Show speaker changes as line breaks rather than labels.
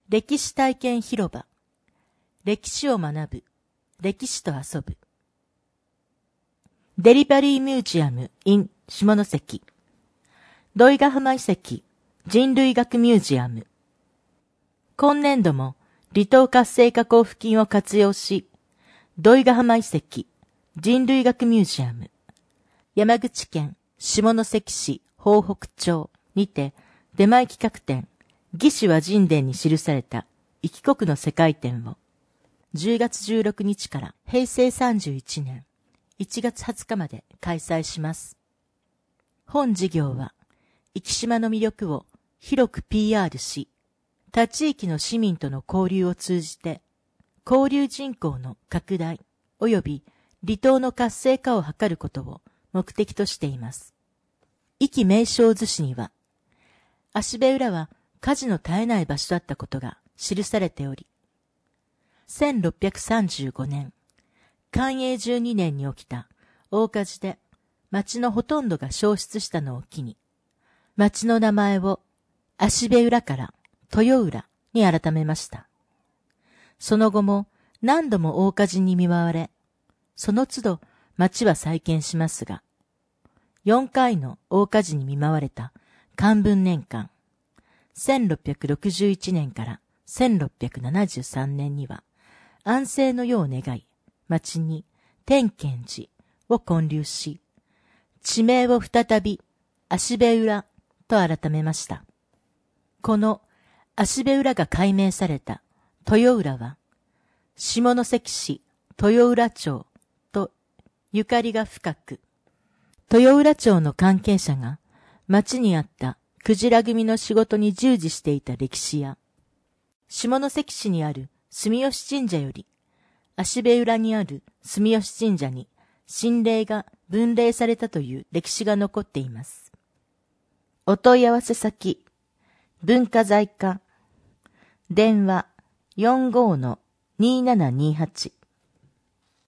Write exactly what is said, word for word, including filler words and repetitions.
歴史体験広場。歴史を学ぶ。歴史と遊ぶ。デリバリーミュージアム in 下関。土井ヶ浜遺跡人類学ミュージアム。今年度も離島活性化交付金を活用し、土井ヶ浜遺跡人類学ミュージアム、山口県下関市豊北町にて出前企画展、魏志倭人伝に記された一帰国の世界展をじゅうがつじゅうろくにちからへいせいさんじゅういちねんいちがつはつかまで開催します。本事業は、壱岐島の魅力を広く ピーアール し、他地域の市民との交流を通じて、交流人口の拡大及び離島の活性化を図ることを目的としています。壱岐名勝図誌には、芦部浦は火事の絶えない場所だったことが記されており、せんろっぴゃくさんじゅうごねん、寛永じゅうにねんに起きた大火事で町のほとんどが焼失したのを機に、町の名前を芦部浦から豊浦に改めました。その後も何度も大火事に見舞われ、その都度町は再建しますが、よんかいの大火事に見舞われた寛文年間、せんろっぴゃくろくじゅういちねんからせんろっぴゃくななじゅうさんねんには安政の世を願い、町に天建寺を建立し、地名を再び芦部浦と改めました。この芦部浦が改名された豊浦は、下関市豊浦町とゆかりが深く、豊浦町の関係者が町にあったクジラ組の仕事に従事していた歴史や、下関市にある住吉神社より、芦部浦にある住吉神社に神霊が分霊されたという歴史が残っています。お問い合わせ先、文化財課、電話 よんごーのにーななにーはち